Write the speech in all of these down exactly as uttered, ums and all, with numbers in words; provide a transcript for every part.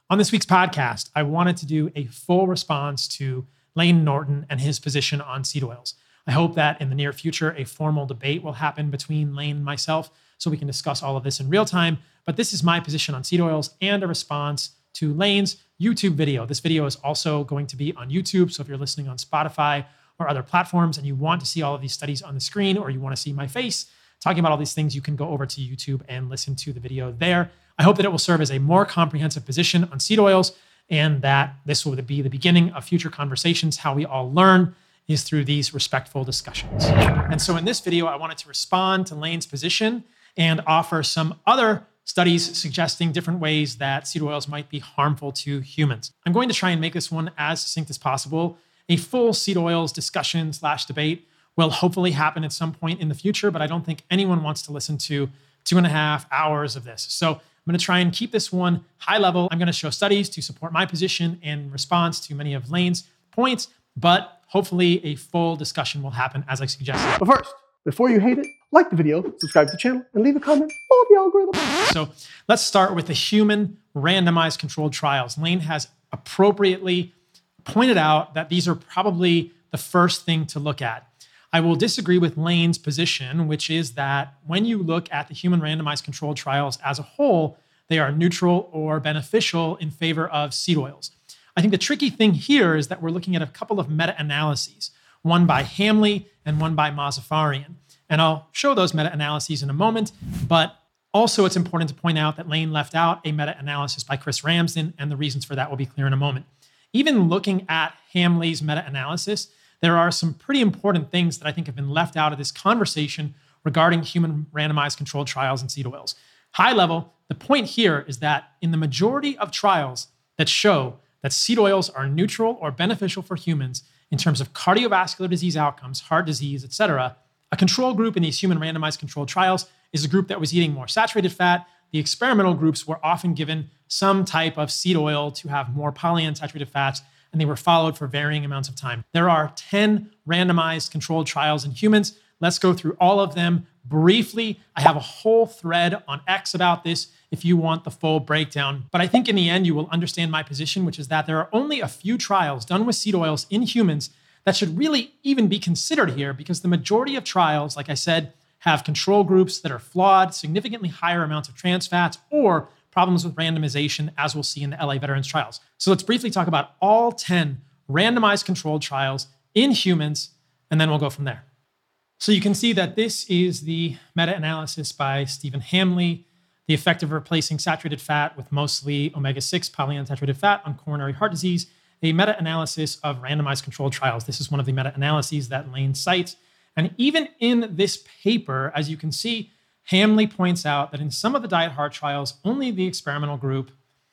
On this week's podcast, I wanted to do a full response to Layne Norton and his position on seed oils. I hope that in the near future, a formal debate will happen between Layne and myself so we can discuss all of this in real time. But this is my position on seed oils and a response to Layne's YouTube video. This video is also going to be on YouTube. So if you're listening on Spotify or other platforms and you want to see all of these studies on the screen, or you want to see my face talking about all these things, you can go over to YouTube and listen to the video there. I hope that it will serve as a more comprehensive position on seed oils, and that this will be the beginning of future conversations. How we all learn is through these respectful discussions. And so in this video, I wanted to respond to Layne's position and offer some other studies suggesting different ways that seed oils might be harmful to humans. I'm going to try and make this one as succinct as possible. A full seed oils discussion slash debate will hopefully happen at some point in the future, but I don't think anyone wants to listen to two and a half hours of this. So I'm going to try and keep this one high level. I'm going to show studies to support my position in response to many of Layne's points, but hopefully a full discussion will happen as I suggested. But first, before you hate it, like the video, subscribe to the channel, and leave a comment on the algorithm. So let's start with the human randomized controlled trials. Layne has appropriately pointed out that these are probably the first thing to look at. I will disagree with Layne's position, which is that when you look at the human randomized controlled trials as a whole, they are neutral or beneficial in favor of seed oils. I think the tricky thing here is that we're looking at a couple of meta-analyses, one by Hamle and one by Mozaffarian. And I'll show those meta-analyses in a moment, but also it's important to point out that Layne left out a meta-analysis by Chris Ramsden, and the reasons for that will be clear in a moment. Even looking at Hamle's meta-analysis, there are some pretty important things that I think have been left out of this conversation regarding human randomized controlled trials and seed oils. High level, the point here is that in the majority of trials that show that seed oils are neutral or beneficial for humans in terms of cardiovascular disease outcomes, heart disease, et cetera, a control group in these human randomized controlled trials is a group that was eating more saturated fat. The experimental groups were often given some type of seed oil to have more polyunsaturated fats, and they were followed for varying amounts of time. There are ten randomized controlled trials in humans. Let's go through all of them briefly. I have a whole thread on X about this if you want the full breakdown. But I think in the end, you will understand my position, which is that there are only a few trials done with seed oils in humans that should really even be considered here, because the majority of trials, like I said, have control groups that are flawed, significantly higher amounts of trans fats, or problems with randomization, as we'll see in the L A Veterans trials. So let's briefly talk about all ten randomized controlled trials in humans, and then we'll go from there. So you can see that this is the meta-analysis by Stephen Hamle, the effect of replacing saturated fat with mostly omega six polyunsaturated fat on coronary heart disease, a meta-analysis of randomized controlled trials. This is one of the meta-analyses that Layne cites. And even in this paper, as you can see, Hamle points out that in some of the diet heart trials, only the experimental group,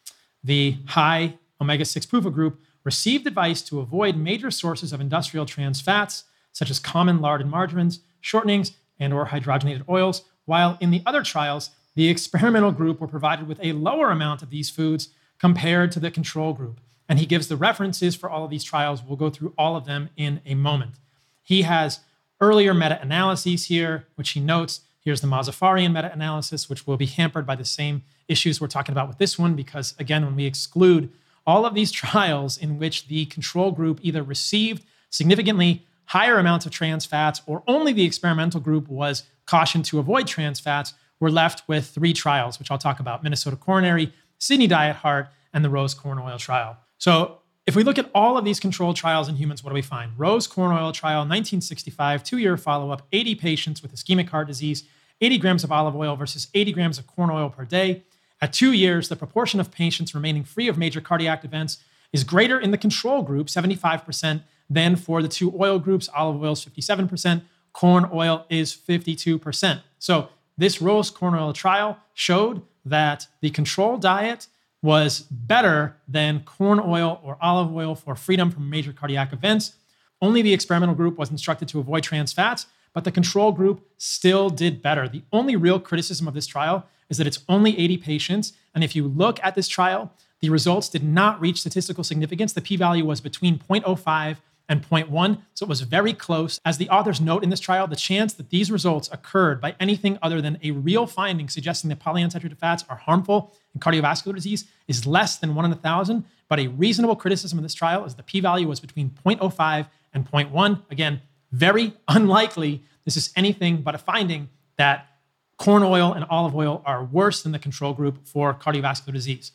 the high omega six PUFA group, received advice to avoid major sources of industrial trans fats, such as common lard and margarines, shortenings, and or hydrogenated oils, while in the other trials, the experimental group were provided with a lower amount of these foods compared to the control group. And he gives the references for all of these trials. We'll go through all of them in a moment. He has earlier meta-analyses here, which he notes. Here's the Mozaffarian meta-analysis, which will be hampered by the same issues we're talking about with this one, because again, when we exclude all of these trials in which the control group either received significantly higher amounts of trans fats or only the experimental group was cautioned to avoid trans fats, we're left with three trials, which I'll talk about: Minnesota Coronary, Sydney Diet Heart, and the Rose Corn Oil Trial. So if we look at all of these controlled trials in humans, what do we find? Rose Corn Oil Trial, nineteen sixty-five, two-year follow-up, eighty patients with ischemic heart disease, eighty grams of olive oil versus eighty grams of corn oil per day. At two years, the proportion of patients remaining free of major cardiac events is greater in the control group, seventy-five percent, than for the two oil groups. Olive oil is fifty-seven percent, corn oil is fifty-two percent. So this Rose Corn Oil Trial showed that the control diet was better than corn oil or olive oil for freedom from major cardiac events. Only the experimental group was instructed to avoid trans fats, but the control group still did better. The only real criticism of this trial is that it's only eighty patients. And if you look at this trial, the results did not reach statistical significance. The p-value was between zero point zero five and zero point one, so it was very close. As the authors note in this trial, the chance that these results occurred by anything other than a real finding suggesting that polyunsaturated fats are harmful in cardiovascular disease is less than one in a thousand, but a reasonable criticism of this trial is the p-value was between zero point zero five and zero point one. Again, very unlikely this is anything but a finding that corn oil and olive oil are worse than the control group for cardiovascular disease.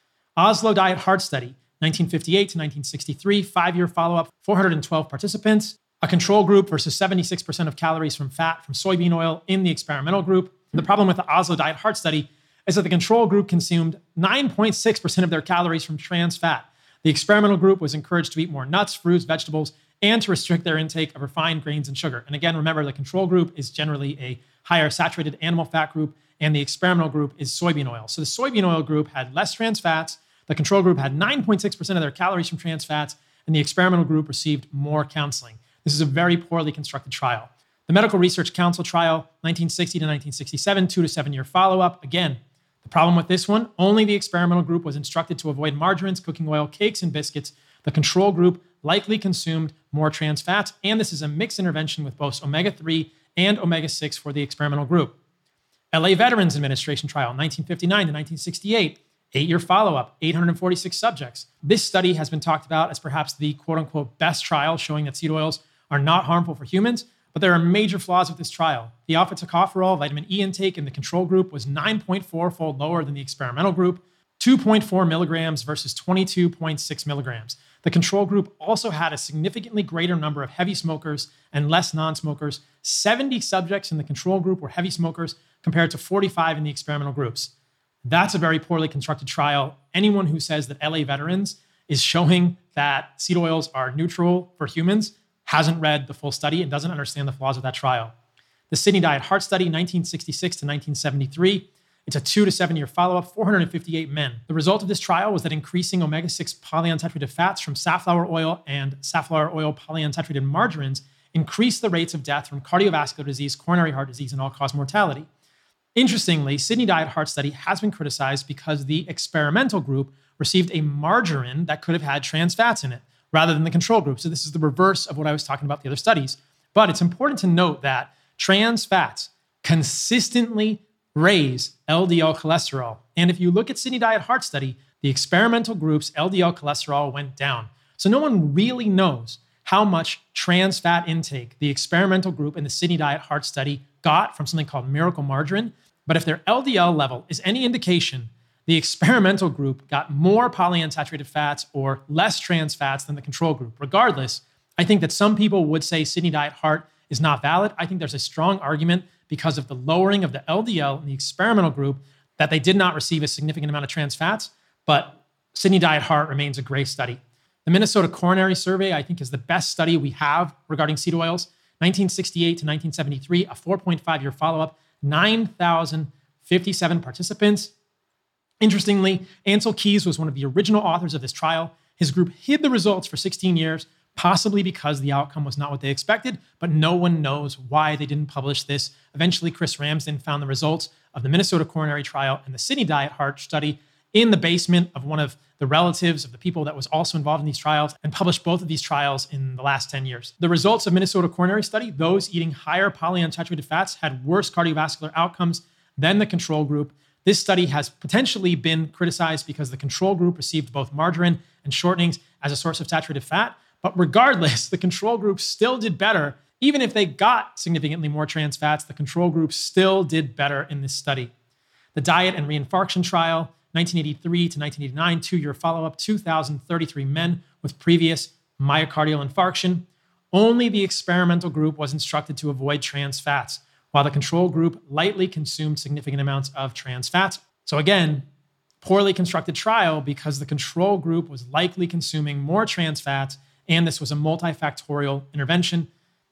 Oslo Diet Heart Study, nineteen fifty-eight to nineteen sixty-three, five-year follow-up, four hundred twelve participants, a control group versus seventy-six percent of calories from fat from soybean oil in the experimental group. The problem with the Oslo Diet Heart Study is that the control group consumed nine point six percent of their calories from trans fat. The experimental group was encouraged to eat more nuts, fruits, vegetables, and to restrict their intake of refined grains and sugar. And again, remember, the control group is generally a higher saturated animal fat group, and the experimental group is soybean oil. So the soybean oil group had less trans fats. The control group had nine point six percent of their calories from trans fats, and the experimental group received more counseling. This is a very poorly constructed trial. The Medical Research Council trial, nineteen sixty to nineteen sixty-seven, two to seven year follow-up. Again, the problem with this one, only the experimental group was instructed to avoid margarines, cooking oil, cakes, and biscuits. The control group likely consumed more trans fats, and this is a mixed intervention with both omega three and omega six for the experimental group. L A Veterans Administration trial, nineteen fifty-nine to nineteen sixty-eight, eight-year follow-up, eight hundred forty-six subjects. This study has been talked about as perhaps the quote-unquote best trial showing that seed oils are not harmful for humans, but there are major flaws with this trial. The alpha-tocopherol vitamin E intake in the control group was nine point four fold lower than the experimental group, two point four milligrams versus twenty-two point six milligrams. The control group also had a significantly greater number of heavy smokers and less non-smokers. seventy subjects in the control group were heavy smokers compared to forty-five in the experimental groups. That's a very poorly constructed trial. Anyone who says that L A Veterans is showing that seed oils are neutral for humans hasn't read the full study and doesn't understand the flaws of that trial. The Sydney Diet Heart Study, nineteen sixty-six to nineteen seventy-three. It's a two to seven year follow-up, four hundred fifty-eight men. The result of this trial was that increasing omega six polyunsaturated fats from safflower oil and safflower oil polyunsaturated margarines increased the rates of death from cardiovascular disease, coronary heart disease, and all-cause mortality. Interestingly, Sydney Diet Heart Study has been criticized because the experimental group received a margarine that could have had trans fats in it, rather than the control group. So this is the reverse of what I was talking about the other studies. But it's important to note that trans fats consistently raise L D L cholesterol. And if you look at Sydney Diet Heart Study, the experimental group's L D L cholesterol went down. So no one really knows how much trans fat intake the experimental group in the Sydney Diet Heart Study got from something called Miracle Margarine. But if their L D L level is any indication, the experimental group got more polyunsaturated fats or less trans fats than the control group. Regardless, I think that some people would say Sydney Diet Heart is not valid. I think there's a strong argument because of the lowering of the L D L in the experimental group that they did not receive a significant amount of trans fats, but Sydney Diet Heart remains a great study. The Minnesota Coronary Survey, I think, is the best study we have regarding seed oils. nineteen sixty-eight to nineteen seventy-three, a four point five year follow-up, nine thousand fifty-seven participants. Interestingly, Ansel Keys was one of the original authors of this trial. His group hid the results for sixteen years, possibly because the outcome was not what they expected, but no one knows why they didn't publish this. Eventually, Chris Ramsden found the results of the Minnesota coronary trial and the Sydney Diet Heart Study in the basement of one of the relatives of the people that was also involved in these trials and published both of these trials in the last ten years. The results of Minnesota coronary study, those eating higher polyunsaturated fats had worse cardiovascular outcomes than the control group. This study has potentially been criticized because the control group received both margarine and shortenings as a source of saturated fat. But regardless, the control group still did better. Even if they got significantly more trans fats, the control group still did better in this study. The Diet and Reinfarction Trial, nineteen eighty-three to nineteen eighty-nine, two-year follow-up, two thousand thirty-three men with previous myocardial infarction. Only the experimental group was instructed to avoid trans fats, while the control group lightly consumed significant amounts of trans fats. So again, poorly constructed trial because the control group was likely consuming more trans fats, and this was a multifactorial intervention.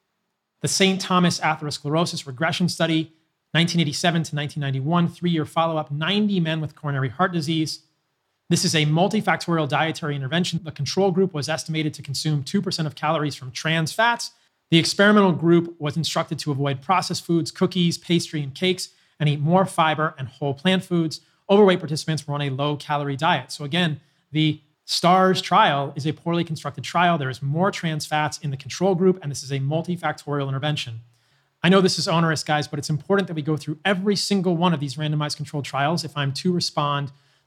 The Saint Thomas Atherosclerosis Regression Study, nineteen eighty-seven to nineteen ninety-one, three-year follow-up, ninety men with coronary heart disease. This is a multifactorial dietary intervention. The control group was estimated to consume two percent of calories from trans fats. The experimental group was instructed to avoid processed foods, cookies, pastry, and cakes, and eat more fiber and whole plant foods. Overweight participants were on a low-calorie diet. So again, the STARS trial is a poorly constructed trial. There is more trans fats in the control group, and this is a multifactorial intervention. I know this is onerous, guys, but it's important that we go through every single one of these randomized controlled trials if I'm to respond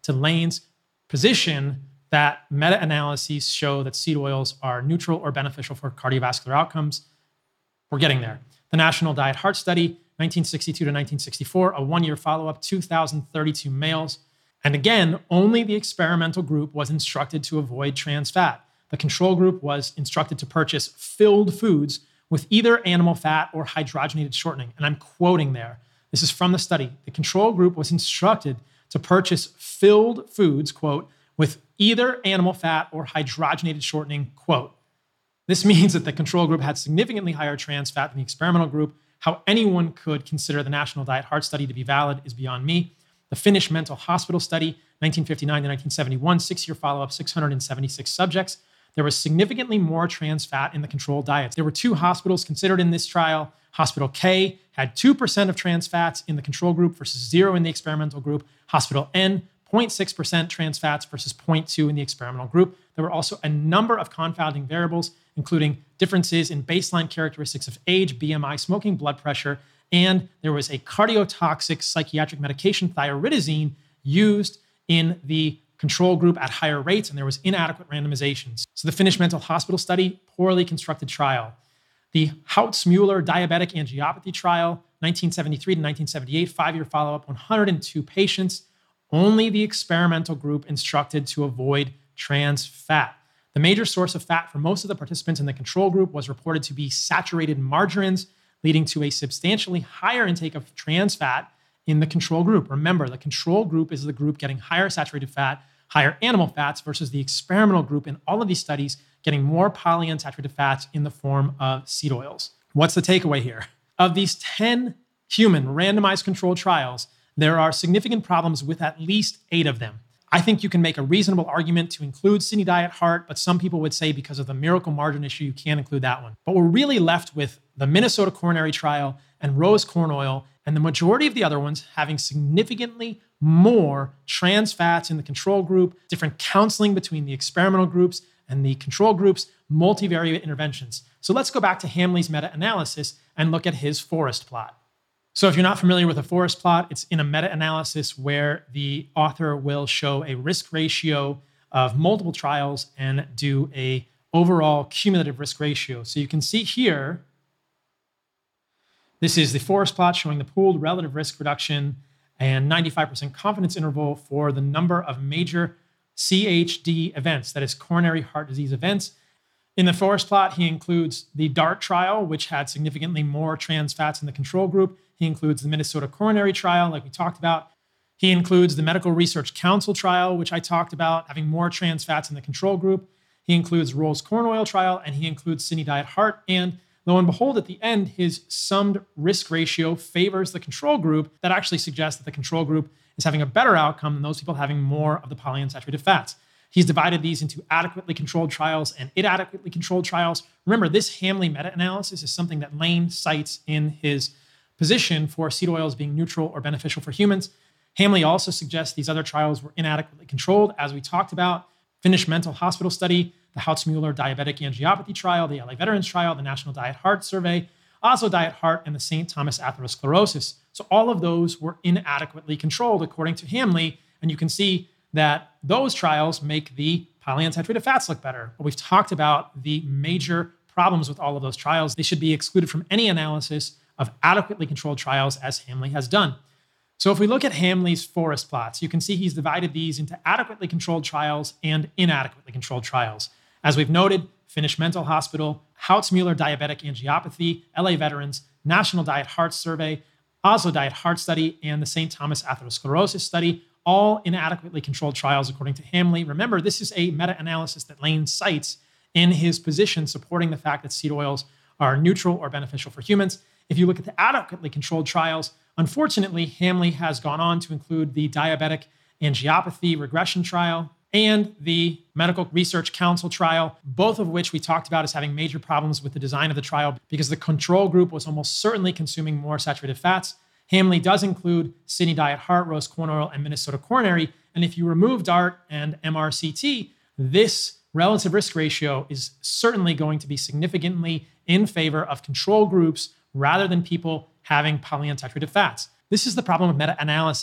to Lane's position that meta-analyses show that seed oils are neutral or beneficial for cardiovascular outcomes. We're getting there. The National Diet Heart Study, nineteen sixty-two to nineteen sixty-four, a one-year follow-up, two thousand thirty-two males. And again, only the experimental group was instructed to avoid trans fat. The control group was instructed to purchase filled foods with either animal fat or hydrogenated shortening. And I'm quoting there. This is from the study. The control group was instructed to purchase filled foods, quote, with either animal fat or hydrogenated shortening, quote. This means that the control group had significantly higher trans fat than the experimental group. How anyone could consider the National Diet Heart Study to be valid is beyond me. The Finnish Mental Hospital Study, nineteen fifty-nine to nineteen seventy-one, six-year follow-up, six hundred seventy-six subjects. There was significantly more trans fat in the control diets. There were two hospitals considered in this trial. Hospital K had two percent of trans fats in the control group versus zero in the experimental group. Hospital N, zero point six percent trans fats versus zero point two in the experimental group. There were also a number of confounding variables, including differences in baseline characteristics of age, B M I, smoking, blood pressure, and there was a cardiotoxic psychiatric medication, thioridazine, used in the control group at higher rates, and there was inadequate randomizations. So the Finnish Mental Hospital Study, poorly constructed trial. The Hauts-Muller diabetic angiopathy trial, nineteen seventy-three to nineteen seventy-eight, five-year follow-up, one hundred two patients. Only the experimental group instructed to avoid trans fat. The major source of fat for most of the participants in the control group was reported to be saturated margarines, leading to a substantially higher intake of trans fat in the control group. Remember, the control group is the group getting higher saturated fat, higher animal fats, versus the experimental group in all of these studies getting more polyunsaturated fats in the form of seed oils. What's the takeaway here? Of these ten human randomized controlled trials, there are significant problems with at least eight of them. I think you can make a reasonable argument to include Skinny Diet Heart, but some people would say because of the miracle margin issue, you can't include that one. But we're really left with the Minnesota coronary trial and rose corn oil, and the majority of the other ones having significantly more trans fats in the control group, different counseling between the experimental groups and the control groups, multivariate interventions. So let's go back to Hamley's meta-analysis and look at his forest plot. So if you're not familiar with a forest plot, it's in a meta-analysis where the author will show a risk ratio of multiple trials and do a overall cumulative risk ratio. So you can see here, this is the forest plot showing the pooled relative risk reduction and ninety-five percent confidence interval for the number of major C H D events, that is coronary heart disease events. In the forest plot, he includes the DART trial, which had significantly more trans fats in the control group. He includes the Minnesota coronary trial, like we talked about. He includes the Medical Research Council trial, which I talked about, having more trans fats in the control group. He includes Rose corn oil trial, and he includes Skinny Diet Heart. And lo and behold, at the end, his summed risk ratio favors the control group. That actually suggests that the control group is having a better outcome than those people having more of the polyunsaturated fats. He's divided these into adequately controlled trials and inadequately controlled trials. Remember, this Hamley meta-analysis is something that Lane cites in his position for seed oils being neutral or beneficial for humans. Hamley also suggests these other trials were inadequately controlled, as we talked about. Finnish Mental Hospital Study, the Hauts-Muller diabetic angiopathy trial, the L A Veterans trial, the National Diet Heart Survey, Oslo Diet Heart, and the Saint Thomas atherosclerosis. So all of those were inadequately controlled according to Hamley, and you can see that those trials make the polyunsaturated fats look better. But we've talked about the major problems with all of those trials. They should be excluded from any analysis of adequately controlled trials, as Hamley has done. So if we look at Hamley's forest plots, you can see he's divided these into adequately controlled trials and inadequately controlled trials. As we've noted, Finnish Mental Hospital, Hauts-Muller diabetic angiopathy, L A Veterans, National Diet Heart Survey, Oslo Diet Heart Study, and the Saint Thomas atherosclerosis study, all inadequately controlled trials according to Hamley. Remember, this is a meta-analysis that Lane cites in his position supporting the fact that seed oils are neutral or beneficial for humans. If you look at the adequately controlled trials, unfortunately, Hamley has gone on to include the diabetic angiopathy regression trial and the Medical Research Council trial, both of which we talked about as having major problems with the design of the trial because the control group was almost certainly consuming more saturated fats. Hamley does include Skinny Diet Heart, Rose corn oil, and Minnesota coronary. And if you remove DART and M R C T, this relative risk ratio is certainly going to be significantly in favor of control groups rather than people having polyunsaturated fats. This is the problem with meta-analyses.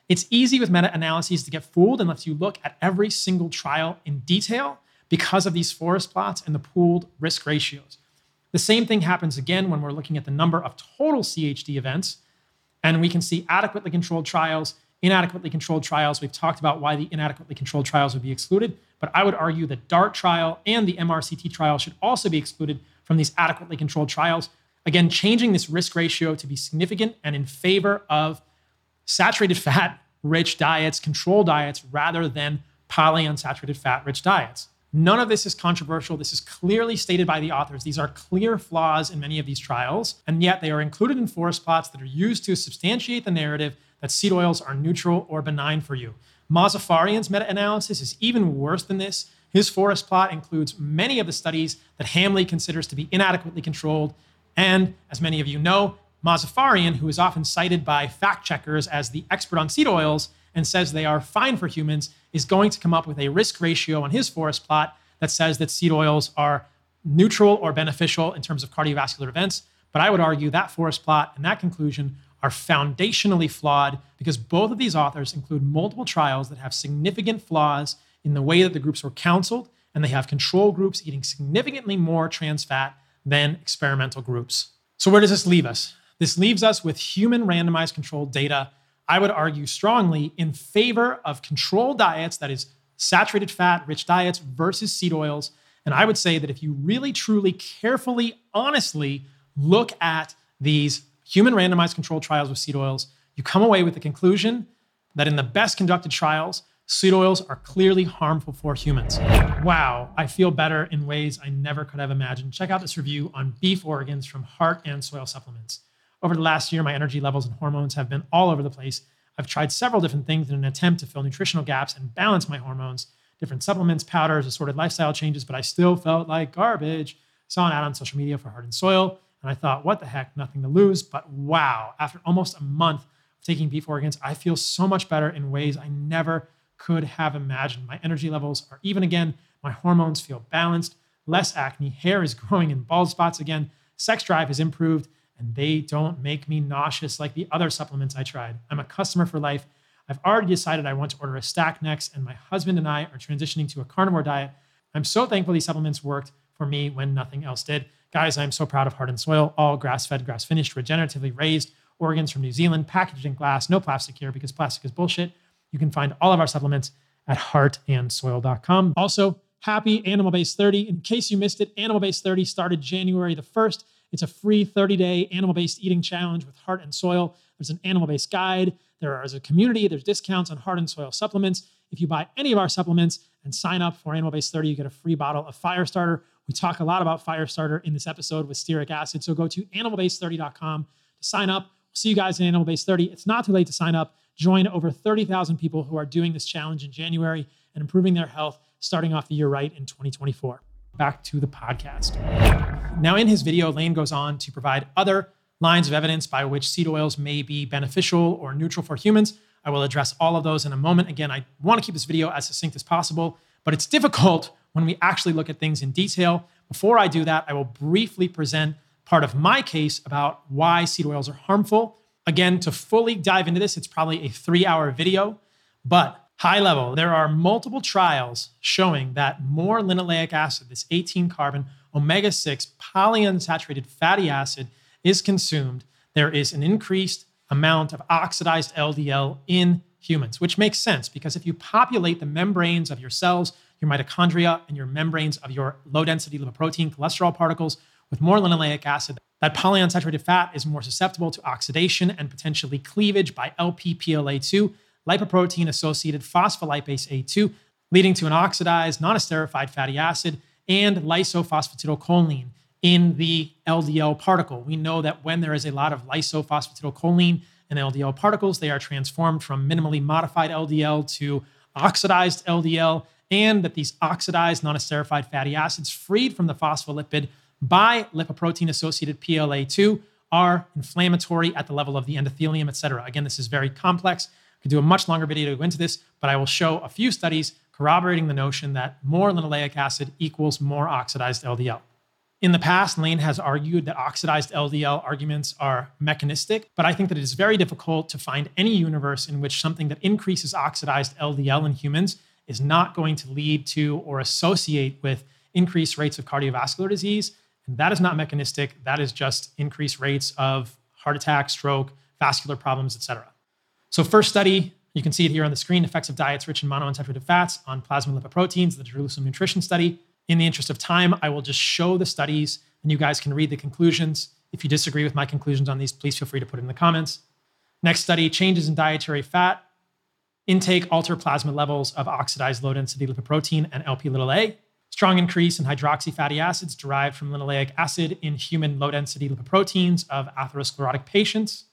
It's easy with meta-analyses to get fooled unless you look at every single trial in detail because of these forest plots and the pooled risk ratios. The same thing happens again when we're looking at the number of total C H D events, and we can see adequately controlled trials, inadequately controlled trials. We've talked about why the inadequately controlled trials would be excluded, but I would argue the DART trial and the M R C T trial should also be excluded from these adequately controlled trials. Again, changing this risk ratio to be significant and in favor of saturated fat rich diets, control diets, rather than polyunsaturated fat rich diets. None of this is controversial. This is clearly stated by the authors. These are clear flaws in many of these trials, and yet they are included in forest plots that are used to substantiate the narrative that seed oils are neutral or benign for you. Mazafarian's meta-analysis is even worse than this. His forest plot includes many of the studies that Hamley considers to be inadequately controlled. And as many of you know, Mazafarian, who is often cited by fact checkers as the expert on seed oils and says they are fine for humans, is going to come up with a risk ratio on his forest plot that says that seed oils are neutral or beneficial in terms of cardiovascular events. But I would argue that forest plot and that conclusion are foundationally flawed because both of these authors include multiple trials that have significant flaws in the way that the groups were counseled, and they have control groups eating significantly more trans fat than experimental groups. So where does this leave us? This leaves us with human randomized controlled data. I would argue strongly in favor of controlled diets, that is saturated fat rich diets versus seed oils. And I would say that if you really, truly, carefully, honestly look at these human randomized controlled trials with seed oils, you come away with the conclusion that in the best conducted trials, seed oils are clearly harmful for humans. Wow, I feel better in ways I never could have imagined. Check out this review on beef organs from Heart and Soil Supplements. Over the last year, my energy levels and hormones have been all over the place. I've tried several different things in an attempt to fill nutritional gaps and balance my hormones, different supplements, powders, assorted lifestyle changes, but I still felt like garbage. Saw an ad on social media for Heart and Soil, and I thought, what the heck, nothing to lose. But wow, after almost a month of taking beef organs, I feel so much better in ways I never could have imagined. My energy levels are even again. My hormones feel balanced, less acne, hair is growing in bald spots again, sex drive has improved, and they don't make me nauseous like the other supplements I tried. I'm a customer for life. I've already decided I want to order a stack next, and my husband and I are transitioning to a carnivore diet. I'm so thankful these supplements worked for me when nothing else did. Guys, I'm so proud of Heart and Soil, all grass-fed, grass-finished, regeneratively raised organs from New Zealand, packaged in glass, no plastic here because plastic is bullshit. You can find all of our supplements at heart and soil dot com. Also, happy Animal Base thirty. In case you missed it, Animal Base thirty started January the first. It's a free thirty-day animal-based eating challenge with Heart and Soil. There's an animal-based guide. There is a community. There's discounts on Heart and Soil supplements. If you buy any of our supplements and sign up for Animal Base thirty, you get a free bottle of Firestarter. We talk a lot about Firestarter in this episode with stearic acid. So go to animal base thirty dot com to sign up. We'll see you guys in Animal Base thirty. It's not too late to sign up. Join over thirty thousand people who are doing this challenge in January and improving their health, starting off the year right in twenty twenty-four. Back to the podcast. Now, in his video, Layne goes on to provide other lines of evidence by which seed oils may be beneficial or neutral for humans. I will address all of those in a moment. Again, I want to keep this video as succinct as possible, but it's difficult when we actually look at things in detail. Before I do that, I will briefly present part of my case about why seed oils are harmful. Again, to fully dive into this, it's probably a three-hour video, but high level, there are multiple trials showing that more linoleic acid, this eighteen carbon omega six polyunsaturated fatty acid, is consumed. There is an increased amount of oxidized L D L in humans, which makes sense because if you populate the membranes of your cells, your mitochondria, and your membranes of your low-density lipoprotein cholesterol particles with more linoleic acid, that polyunsaturated fat is more susceptible to oxidation and potentially cleavage by L P P L A two, lipoprotein-associated phospholipase A two, leading to an oxidized, non-esterified fatty acid and lysophosphatidylcholine in the L D L particle. We know that when there is a lot of lysophosphatidylcholine in L D L particles, they are transformed from minimally modified L D L to oxidized L D L, and that these oxidized, non-esterified fatty acids freed from the phospholipid by lipoprotein-associated P L A two are inflammatory at the level of the endothelium, et cetera. Again, this is very complex. I could do a much longer video to go into this, but I will show a few studies corroborating the notion that more linoleic acid equals more oxidized L D L. In the past, Lane has argued that oxidized L D L arguments are mechanistic, but I think that it is very difficult to find any universe in which something that increases oxidized L D L in humans is not going to lead to or associate with increased rates of cardiovascular disease. And that is not mechanistic. That is just increased rates of heart attack, stroke, vascular problems, et cetera. So first study, you can see it here on the screen, effects of diets rich in monounsaturated fats on plasma lipoproteins, the Jerusalem Nutrition Study. In the interest of time, I will just show the studies and you guys can read the conclusions. If you disagree with my conclusions on these, please feel free to put it in the comments. Next study, changes in dietary fat intake alter plasma levels of oxidized low-density lipoprotein and L P little a. Strong increase in hydroxy fatty acids derived from linoleic acid in human low-density lipoproteins of atherosclerotic patients.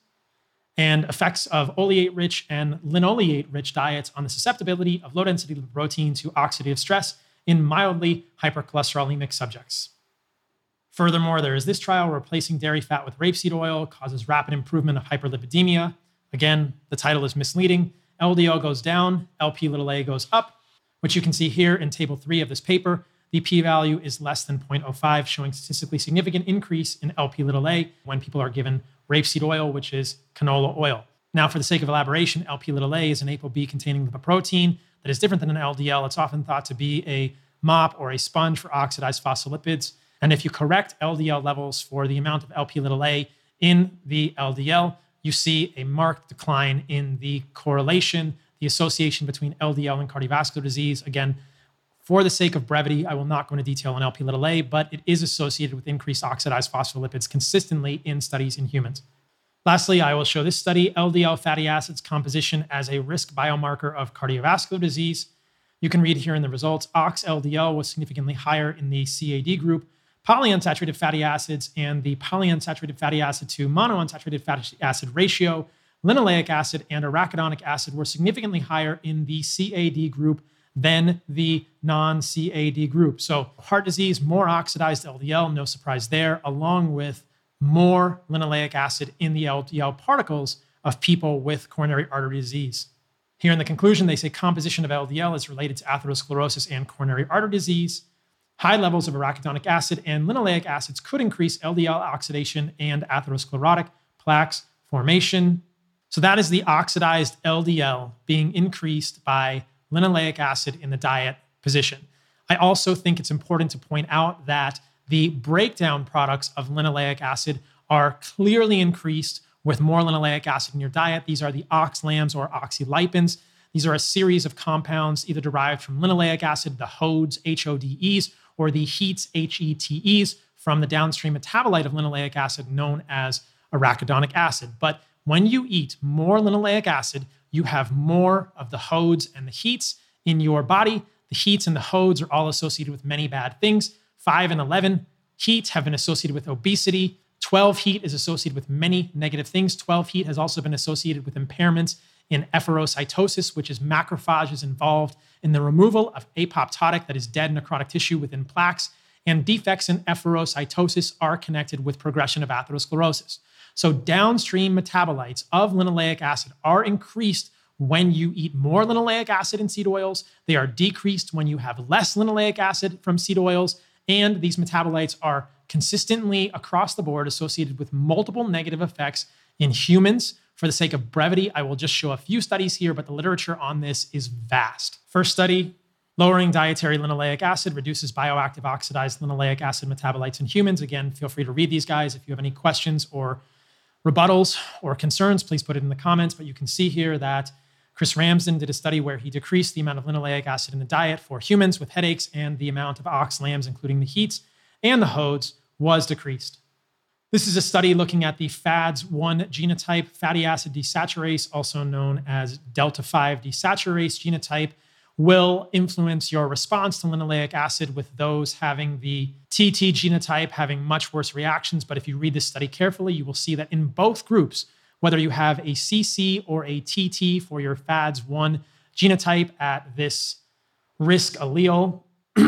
And effects of oleate-rich and linoleate-rich diets on the susceptibility of low-density lipoprotein to oxidative stress in mildly hypercholesterolemic subjects. Furthermore, there is this trial, replacing dairy fat with rapeseed oil causes rapid improvement of hyperlipidemia. Again, the title is misleading. L D L goes down, L P little a goes up, which you can see here in table three of this paper. The p-value is less than zero point zero five, showing statistically significant increase in L P little a when people are given rapeseed oil, which is canola oil. Now, for the sake of elaboration, L P little a is an ApoB containing lipoprotein that is different than an L D L. It's often thought to be a mop or a sponge for oxidized phospholipids. And if you correct L D L levels for the amount of L P little a in the L D L, you see a marked decline in the correlation, the association between L D L and cardiovascular disease. Again, for the sake of brevity, I will not go into detail on L P little a, but it is associated with increased oxidized phospholipids consistently in studies in humans. Lastly, I will show this study, L D L fatty acids composition as a risk biomarker of cardiovascular disease. You can read here in the results, ox L D L was significantly higher in the C A D group. Polyunsaturated fatty acids and the polyunsaturated fatty acid to monounsaturated fatty acid ratio, linoleic acid and arachidonic acid were significantly higher in the C A D group than the non-C A D group. So heart disease, more oxidized L D L, no surprise there, along with more linoleic acid in the L D L particles of people with coronary artery disease. Here in the conclusion, they say composition of L D L is related to atherosclerosis and coronary artery disease. High levels of arachidonic acid and linoleic acids could increase L D L oxidation and atherosclerotic plaques formation. So that is the oxidized L D L being increased by linoleic acid in the diet position. I also think it's important to point out that the breakdown products of linoleic acid are clearly increased with more linoleic acid in your diet. These are the oxlams or oxylipins. These are a series of compounds either derived from linoleic acid, the H O D S, H O D Es, or the HEATs, H E T Es, from the downstream metabolite of linoleic acid known as arachidonic acid. But when you eat more linoleic acid, you have more of the H O D S and the HEATs in your body. The HEATs and the H O D S are all associated with many bad things. five and eleven HEAT have been associated with obesity. twelve HEAT is associated with many negative things. twelve HEAT has also been associated with impairments in efferocytosis, which is macrophages involved in the removal of apoptotic, that is dead necrotic tissue within plaques, and defects in efferocytosis are connected with progression of atherosclerosis. So downstream metabolites of linoleic acid are increased when you eat more linoleic acid in seed oils. They are decreased when you have less linoleic acid from seed oils. And these metabolites are consistently across the board associated with multiple negative effects in humans. For the sake of brevity, I will just show a few studies here, but the literature on this is vast. First study, lowering dietary linoleic acid reduces bioactive oxidized linoleic acid metabolites in humans. Again, feel free to read these guys. If you have any questions or rebuttals or concerns, please put it in the comments. But you can see here that Chris Ramsden did a study where he decreased the amount of linoleic acid in the diet for humans with headaches, and the amount of oxlams, including the HEATs and the H O D S, was decreased. This is a study looking at the F A D S one genotype, fatty acid desaturase, also known as delta five desaturase genotype, will influence your response to linoleic acid, with those having the T T genotype having much worse reactions. But if you read this study carefully, you will see that in both groups, whether you have a C C or a T T for your F A D S one genotype at this risk allele,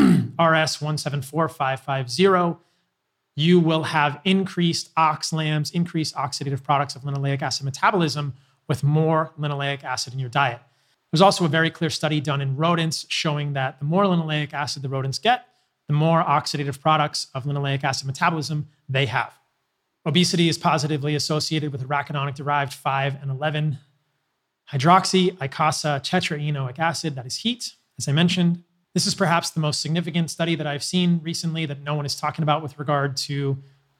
R S one seven four five five zero, you will have increased oxlams, increased oxidative products of linoleic acid metabolism with more linoleic acid in your diet. There's also a very clear study done in rodents showing that the more linoleic acid the rodents get, the the more oxidative products of linoleic acid metabolism they have. Obesity is positively associated with arachidonic-derived five and eleven hydroxy icosanoic tetraenoic acid, that is HEAT, as I mentioned. This is perhaps the most significant study that I've seen recently that no one is talking about with regard to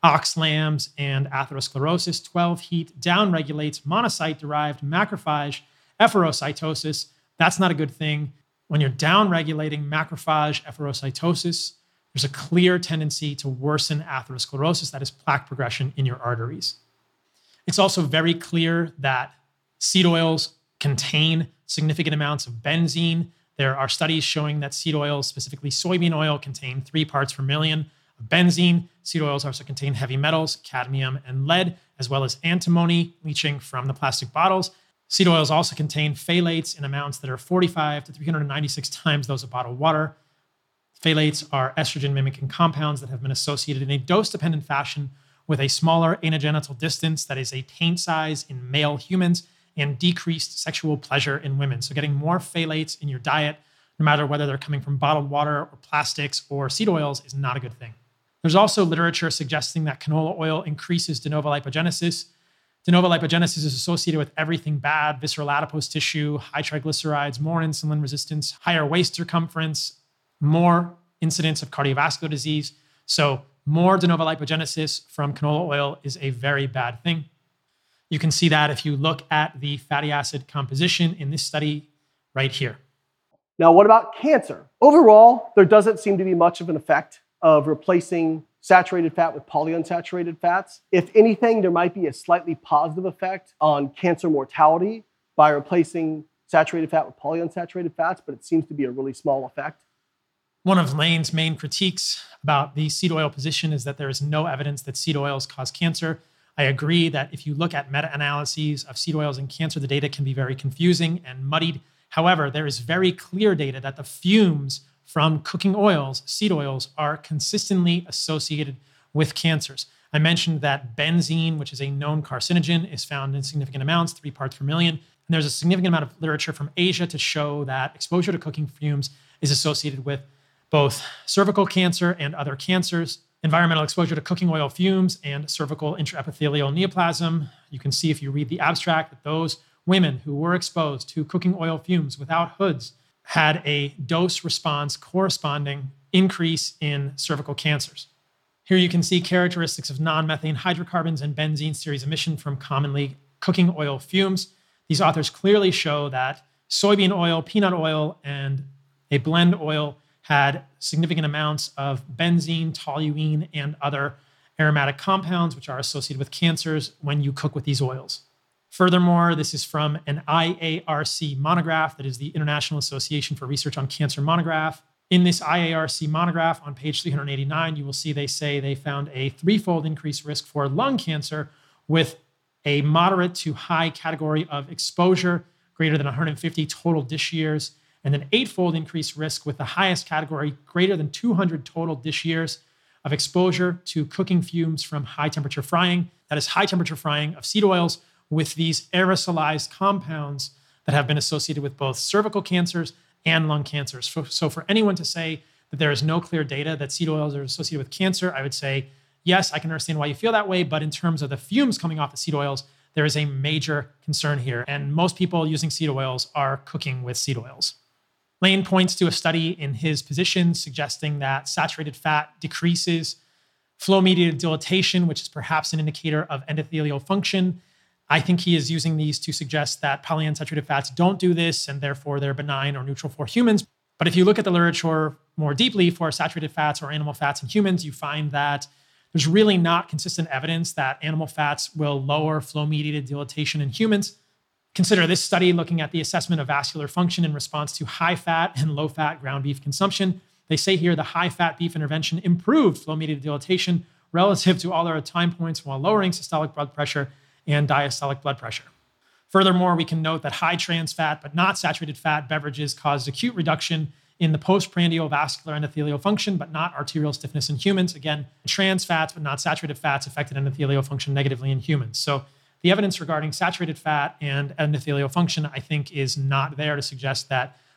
oxlams and atherosclerosis. twelve HEAT downregulates monocyte-derived macrophage efferocytosis. That's not a good thing. When you're downregulating macrophage efferocytosis, there's a clear tendency to worsen atherosclerosis, that is plaque progression in your arteries. It's also very clear that seed oils contain significant amounts of benzene. There are studies showing that seed oils, specifically soybean oil, contain three parts per million of benzene. Seed oils also contain heavy metals, cadmium and lead, as well as antimony leaching from the plastic bottles. Seed oils also contain phthalates in amounts that are forty-five to three hundred ninety-six times those of bottled water. Phthalates are estrogen-mimicking compounds that have been associated in a dose-dependent fashion with a smaller anogenital distance, that is a taint size in male humans, and decreased sexual pleasure in women. So getting more phthalates in your diet, no matter whether they're coming from bottled water or plastics or seed oils, is not a good thing. There's also literature suggesting that canola oil increases de novo lipogenesis. De novo lipogenesis is associated with everything bad: visceral adipose tissue, high triglycerides, more insulin resistance, higher waist circumference, more incidence of cardiovascular disease. So more de novo lipogenesis from canola oil is a very bad thing. You can see that if you look at the fatty acid composition in this study right here. Now, what about cancer? Overall, there doesn't seem to be much of an effect of replacing saturated fat with polyunsaturated fats. If anything, there might be a slightly positive effect on cancer mortality by replacing saturated fat with polyunsaturated fats, but it seems to be a really small effect. One of Lane's main critiques about the seed oil position is that there is no evidence that seed oils cause cancer. I agree that if you look at meta-analyses of seed oils and cancer, the data can be very confusing and muddied. However, there is very clear data that the fumes from cooking oils, seed oils, are consistently associated with cancers. I mentioned that benzene, which is a known carcinogen, is found in significant amounts, three parts per million. And there's a significant amount of literature from Asia to show that exposure to cooking fumes is associated with both cervical cancer and other cancers. Environmental exposure to cooking oil fumes and cervical intraepithelial neoplasm. You can see if you read the abstract that those women who were exposed to cooking oil fumes without hoods had a dose response corresponding increase in cervical cancers. Here you can see characteristics of non-methane hydrocarbons and benzene series emission from commonly cooking oil fumes. These authors clearly show that soybean oil, peanut oil, and a blend oil had significant amounts of benzene, toluene, and other aromatic compounds, which are associated with cancers when you cook with these oils. Furthermore, this is from an I A R C monograph, that is the International Association for Research on Cancer monograph. In this I A R C monograph on page three hundred eighty-nine, you will see they say they found a threefold increased risk for lung cancer with a moderate to high category of exposure, greater than one hundred fifty total dish years, and an eightfold increased risk with the highest category, greater than two hundred total dish years of exposure to cooking fumes from high temperature frying. That is high temperature frying of seed oils with these aerosolized compounds that have been associated with both cervical cancers and lung cancers. So for anyone to say that there is no clear data that seed oils are associated with cancer, I would say, yes, I can understand why you feel that way, but in terms of the fumes coming off the seed oils, there is a major concern here. And most people using seed oils are cooking with seed oils. Lane points to a study in his position suggesting that saturated fat decreases flow-mediated dilatation, which is perhaps an indicator of endothelial function. I think he is using these to suggest that polyunsaturated fats don't do this, and therefore they're benign or neutral for humans. But if you look at the literature more deeply for saturated fats or animal fats in humans, you find that there's really not consistent evidence that animal fats will lower flow-mediated dilatation in humans. Consider this study looking at the assessment of vascular function in response to high-fat and low-fat ground beef consumption. They say here the high-fat beef intervention improved flow-mediated dilatation relative to all other time points while lowering systolic blood pressure and diastolic blood pressure. Furthermore, we can note that high trans fat but not saturated fat beverages caused acute reduction in the postprandial vascular endothelial function, but not arterial stiffness in humans. Again, trans fats but not saturated fats affected endothelial function negatively in humans. So the evidence regarding saturated fat and endothelial function, I think, is not there to suggest that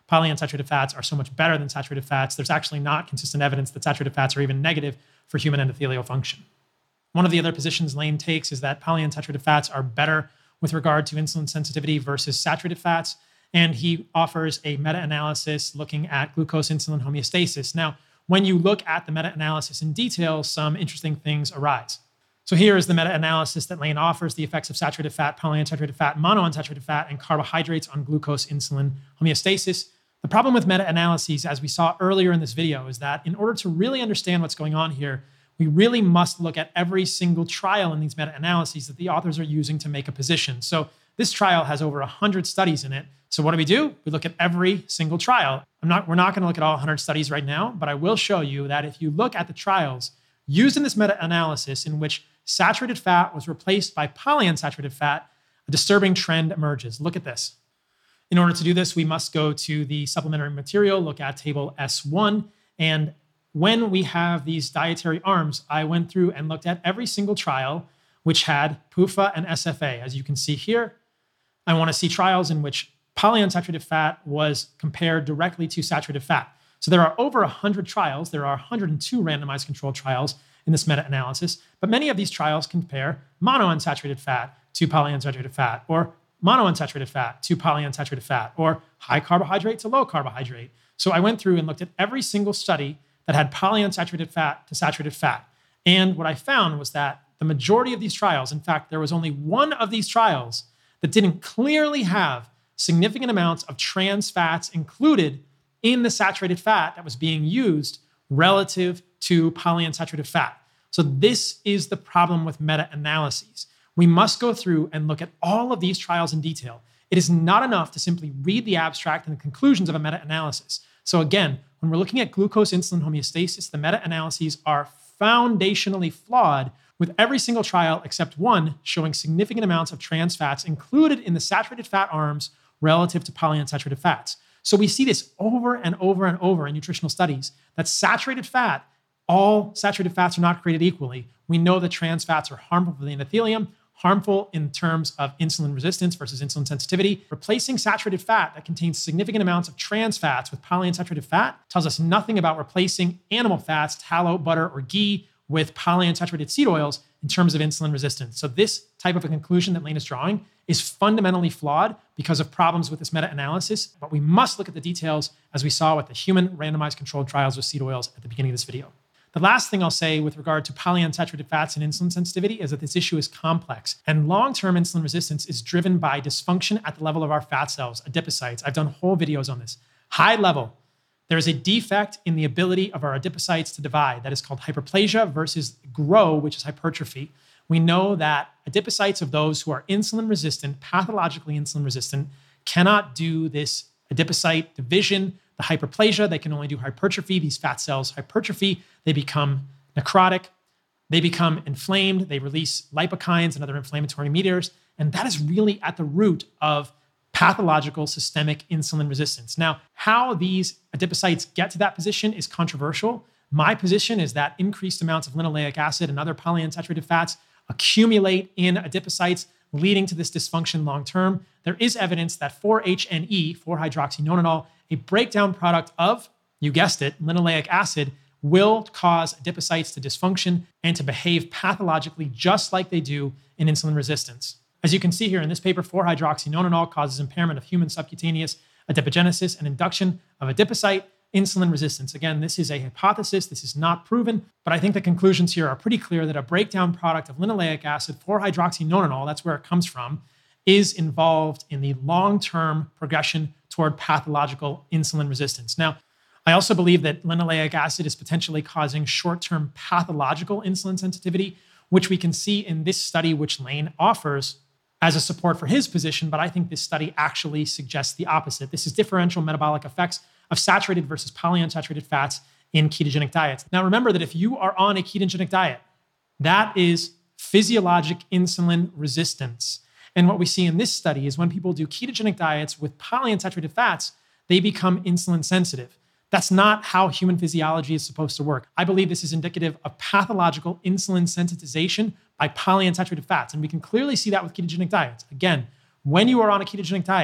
polyunsaturated fats are so much better than saturated fats, there's actually not consistent evidence that saturated fats are even negative for human endothelial function. One of the other positions Lane takes is that polyunsaturated fats are better with regard to insulin sensitivity versus saturated fats. And he offers a meta-analysis looking at glucose-insulin homeostasis. Now, when you look at the meta-analysis in detail, some interesting things arise. So here is the meta-analysis that Lane offers, the effects of saturated fat, polyunsaturated fat, monounsaturated fat, and carbohydrates on glucose-insulin homeostasis. The problem with meta-analyses, as we saw earlier in this video, is that in order to really understand what's going on here, we really must look at every single trial in these meta-analyses that the authors are using to make a position. So this trial has over one hundred studies in it. So what do we do? We look at every single trial. I'm not, we're not going to look at all one hundred studies right now, but I will show you that if you look at the trials used in this meta-analysis in which saturated fat was replaced by polyunsaturated fat, a disturbing trend emerges. Look at this. In order to do this, we must go to the supplementary material, look at table S one, and when we have these dietary arms, I went through and looked at every single trial which had P U F A and S F A. As you can see here, I want to see trials in which polyunsaturated fat was compared directly to saturated fat. So there are over one hundred trials. There are one hundred two randomized controlled trials in this meta-analysis, but many of these trials compare monounsaturated fat to polyunsaturated fat, or monounsaturated fat to polyunsaturated fat, or high carbohydrate to low carbohydrate. So I went through and looked at every single study that had polyunsaturated fat to saturated fat. And what I found was that the majority of these trials, in fact, there was only one of these trials that didn't clearly have significant amounts of trans fats included in the saturated fat that was being used relative to polyunsaturated fat. So this is the problem with meta-analyses. We must go through and look at all of these trials in detail. It is not enough to simply read the abstract and the conclusions of a meta-analysis. So again, when we're looking at glucose-insulin homeostasis, the meta-analyses are foundationally flawed, with every single trial except one showing significant amounts of trans fats included in the saturated fat arms relative to polyunsaturated fats. So we see this over and over and over in nutritional studies, that saturated fat, all saturated fats are not created equally. We know that trans fats are harmful for the endothelium, harmful in terms of insulin resistance versus insulin sensitivity. Replacing saturated fat that contains significant amounts of trans fats with polyunsaturated fat tells us nothing about replacing animal fats, tallow, butter, or ghee with polyunsaturated seed oils in terms of insulin resistance. So this type of a conclusion that Lane is drawing is fundamentally flawed because of problems with this meta-analysis, but we must look at the details as we saw with the human randomized controlled trials with seed oils at the beginning of this video. The last thing I'll say with regard to polyunsaturated fats and insulin sensitivity is that this issue is complex, and long-term insulin resistance is driven by dysfunction at the level of our fat cells, adipocytes. I've done whole videos on this. High level, there is a defect in the ability of our adipocytes to divide. That is called hyperplasia versus grow, which is hypertrophy. We know that adipocytes of those who are insulin resistant, pathologically insulin resistant, cannot do this adipocyte division, the hyperplasia. They can only do hypertrophy. These fat cells hypertrophy. They become necrotic. They become inflamed. They release lipokines and other inflammatory mediators. And that is really at the root of pathological systemic insulin resistance. Now, how these adipocytes get to that position is controversial. My position is that increased amounts of linoleic acid and other polyunsaturated fats accumulate in adipocytes, leading to this dysfunction long term. There is evidence that four H N E, four hydroxynonenal, a breakdown product of, you guessed it, linoleic acid, will cause adipocytes to dysfunction and to behave pathologically just like they do in insulin resistance. As you can see here in this paper, four hydroxynonenal causes impairment of human subcutaneous adipogenesis and induction of adipocyte insulin resistance. Again, this is a hypothesis. This is not proven, but I think the conclusions here are pretty clear that a breakdown product of linoleic acid, four hydroxynonenal, that's where it comes from, is involved in the long-term progression toward pathological insulin resistance. Now, I also believe that linoleic acid is potentially causing short-term pathological insulin sensitivity, which we can see in this study, which Lane offers as a support for his position, but I think this study actually suggests the opposite. This is differential metabolic effects of saturated versus polyunsaturated fats in ketogenic diets. Now, remember that if you are on a ketogenic diet, that is physiologic insulin resistance. And what we see in this study is when people do ketogenic diets with polyunsaturated fats, they become insulin sensitive. That's not how human physiology is supposed to work. I believe this is indicative of pathological insulin sensitization by polyunsaturated fats. And we can clearly see that with ketogenic diets. Again, when you are on a ketogenic diet,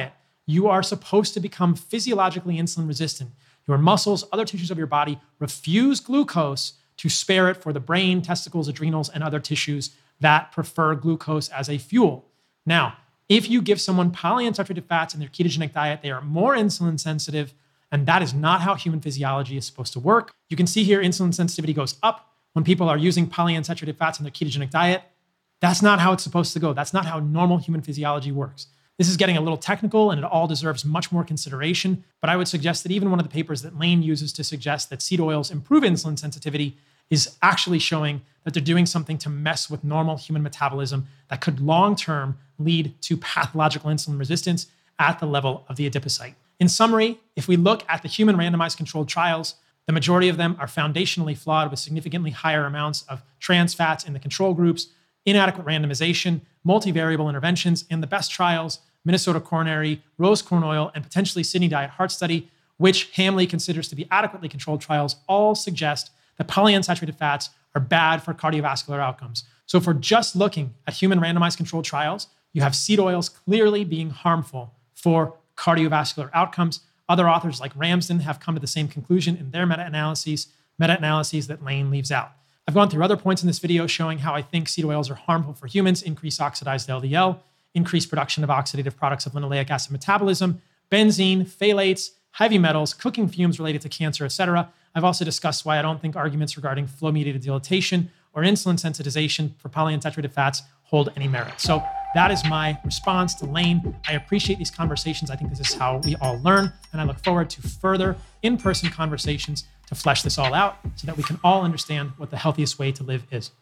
you are supposed to become physiologically insulin resistant. Your muscles, other tissues of your body refuse glucose to spare it for the brain, testicles, adrenals, and other tissues that prefer glucose as a fuel. Now, if you give someone polyunsaturated fats in their ketogenic diet, they are more insulin sensitive, and that is not how human physiology is supposed to work. You can see here insulin sensitivity goes up when people are using polyunsaturated fats in their ketogenic diet. That's not how it's supposed to go. That's not how normal human physiology works. This is getting a little technical and it all deserves much more consideration, but I would suggest that even one of the papers that Lane uses to suggest that seed oils improve insulin sensitivity is actually showing that they're doing something to mess with normal human metabolism that could long-term lead to pathological insulin resistance at the level of the adipocyte. In summary, if we look at the human randomized controlled trials, the majority of them are foundationally flawed with significantly higher amounts of trans fats in the control groups, inadequate randomization, multivariable interventions. In the best trials, Minnesota Coronary, Rose Corn Oil, and potentially Sydney Diet Heart Study, which Hamley considers to be adequately controlled trials, all suggest that polyunsaturated fats are bad for cardiovascular outcomes. So if we're just looking at human randomized controlled trials, you have seed oils clearly being harmful for cardiovascular outcomes. Other authors like Ramsden have come to the same conclusion in their meta-analyses, meta-analyses that Lane leaves out. I've gone through other points in this video showing how I think seed oils are harmful for humans, increase oxidized L D L, increased production of oxidative products of linoleic acid metabolism, benzene, phthalates, heavy metals, cooking fumes related to cancer, et cetera. I've also discussed why I don't think arguments regarding flow-mediated dilatation or insulin sensitization for polyunsaturated fats hold any merit. So that is my response to Lane. I appreciate these conversations. I think this is how we all learn, and I look forward to further in-person conversations to flesh this all out so that we can all understand what the healthiest way to live is.